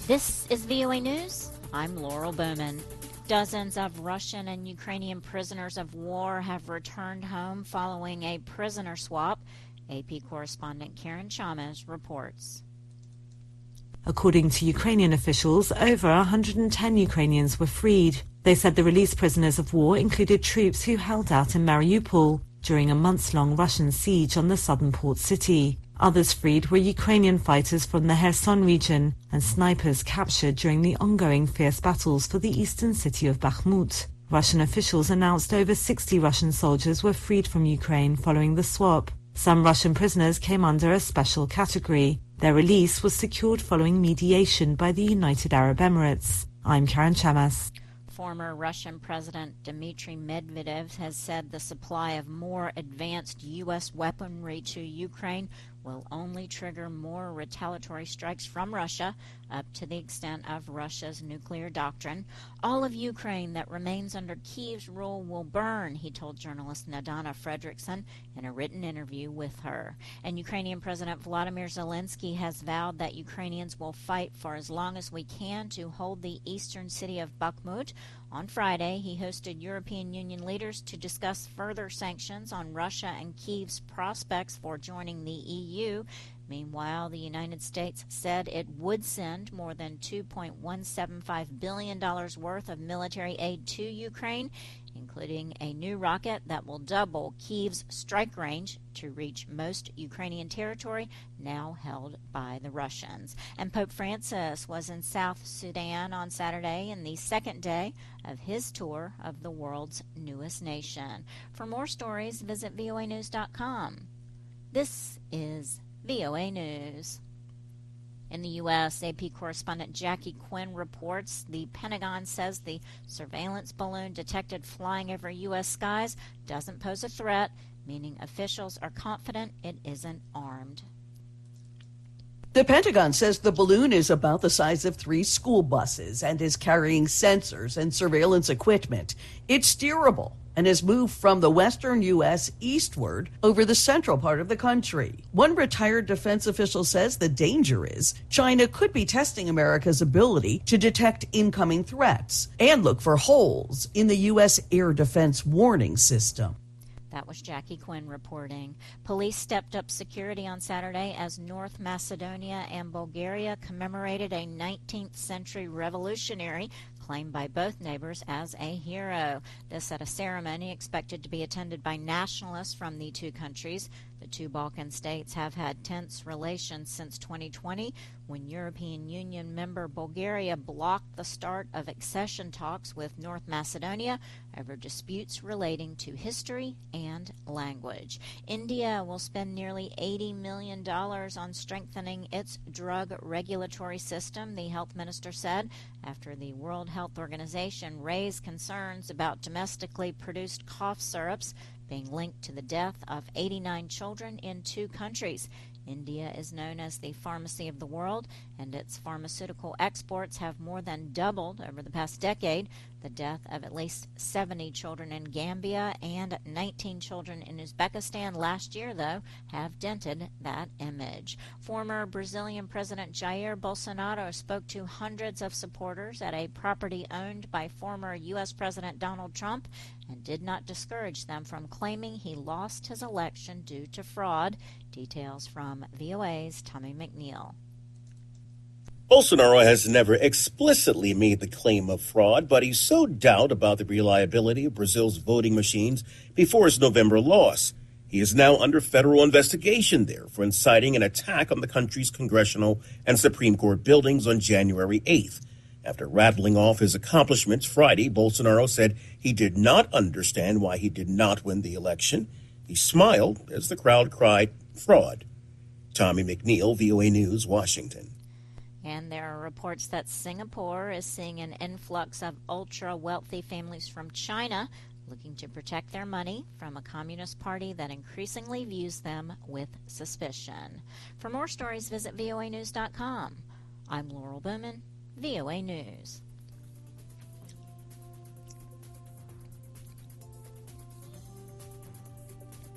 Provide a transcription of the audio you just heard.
This is VOA News. I'm Laurel Bowman. Dozens of Russian and Ukrainian prisoners of war have returned home following a prisoner swap. AP correspondent Karen Chalmers reports. According to Ukrainian officials, over 110 Ukrainians were freed. They said the released prisoners of war included troops who held out in Mariupol during a months-long Russian siege on the southern port city. Others freed were Ukrainian fighters from the Kherson region and snipers captured during the ongoing fierce battles for the eastern city of Bakhmut. Russian officials announced over 60 Russian soldiers were freed from Ukraine following the swap. Some Russian prisoners came under a special category. Their release was secured following mediation by the United Arab Emirates. I'm Karen Chamas. Former Russian President Dmitry Medvedev has said the supply of more advanced U.S. weaponry to Ukraine will only trigger more retaliatory strikes from Russia, up to the extent of Russia's nuclear doctrine. All of Ukraine that remains under Kyiv's rule will burn, he told journalist Nadana Fredrickson in a written interview with her. And Ukrainian President Volodymyr Zelensky has vowed that Ukrainians will fight for as long as we can to hold the eastern city of Bakhmut. On Friday, he hosted European Union leaders to discuss further sanctions on Russia and Kyiv's prospects for joining the EU. Meanwhile, the United States said it would send more than $2.175 billion worth of military aid to Ukraine, including a new rocket that will double Kyiv's strike range to reach most Ukrainian territory now held by the Russians. And Pope Francis was in South Sudan on Saturday in the second day of his tour of the world's newest nation. For more stories, visit voanews.com. This is VOA News. In the U.S., AP correspondent Jackie Quinn reports the Pentagon says the surveillance balloon detected flying over U.S. skies doesn't pose a threat, meaning officials are confident it isn't armed. The Pentagon says the balloon is about the size of 3 school buses and is carrying sensors and surveillance equipment. It's steerable and has moved from the western U.S. eastward over the central part of the country. One retired defense official says the danger is China could be testing America's ability to detect incoming threats and look for holes in the U.S. air defense warning system. That was Jackie Quinn reporting. Police stepped up security on Saturday as North Macedonia and Bulgaria commemorated a 19th century revolutionary claimed by both neighbors as a hero. This at a ceremony expected to be attended by nationalists from the two countries. The two Balkan states have had tense relations since 2020 when European Union member Bulgaria blocked the start of accession talks with North Macedonia over disputes relating to history and language. India will spend nearly $80 million on strengthening its drug regulatory system, the health minister said, after the World Health Organization raised concerns about domestically produced cough syrups being linked to the death of 89 children in 2 countries. India is known as the pharmacy of the world, and its pharmaceutical exports have more than doubled over the past decade. The death of at least 70 children in Gambia and 19 children in Uzbekistan last year, though, have dented that image. Former Brazilian President Jair Bolsonaro spoke to hundreds of supporters at a property owned by former U.S. President Donald Trump and did not discourage them from claiming he lost his election due to fraud. Details from VOA's Tommy McNeil. Bolsonaro has never explicitly made the claim of fraud, but he sowed doubt about the reliability of Brazil's voting machines before his November loss. He is now under federal investigation there for inciting an attack on the country's congressional and Supreme Court buildings on January 8th. After rattling off his accomplishments Friday, Bolsonaro said he did not understand why he did not win the election. He smiled as the crowd cried, "Fraud." Tommy McNeil, VOA News, Washington. And there are reports that Singapore is seeing an influx of ultra-wealthy families from China looking to protect their money from a communist party that increasingly views them with suspicion. For more stories, visit voanews.com. I'm Laurel Bowman, VOA News.